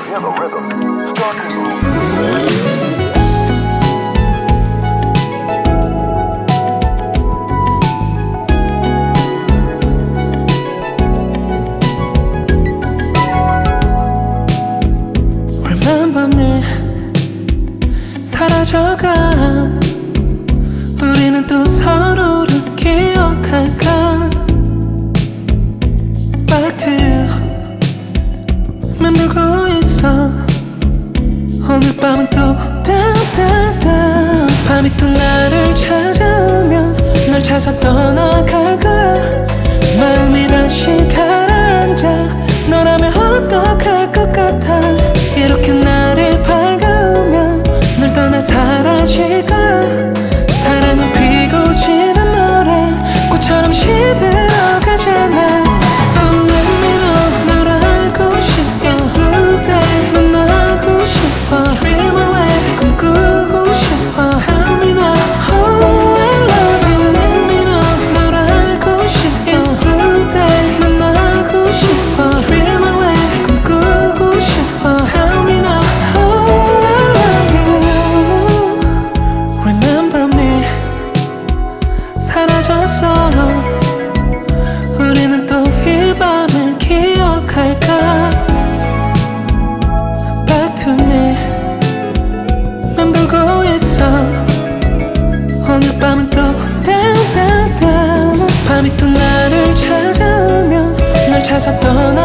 hear the rhythm, start to move. Remember me 사라져가 우리는 또 서로를 기억할까 Back to you 맴돌고 있어 오늘 밤은 또 down down down 밤이 또 나를 찾아오면 널 찾아 떠나갈 거야 마음이 다시 가라앉아 너라면 어떡할 것 같아 이렇게 날이 밝으면 널 떠나 사라질 거야 사랑은 피고 지는 노래 꽃처럼 시들어가잖아 Oh let me know 널 알고 싶어 It's blue day 만나고 싶어 Dream away 꿈꾸고 싶어 Tell me now Oh I love you Let me know 널 알고 싶어 It's blue day 만나고 싶어 Dream away 꿈꾸고 싶어 Tell me now Oh I love you Remember me 사라졌어 우리는 또 이 밤을 기억할까 Back to me 맴돌고 있어 오늘 밤은 또 down down down 밤이 또 나를 찾아오면 널 찾아 떠나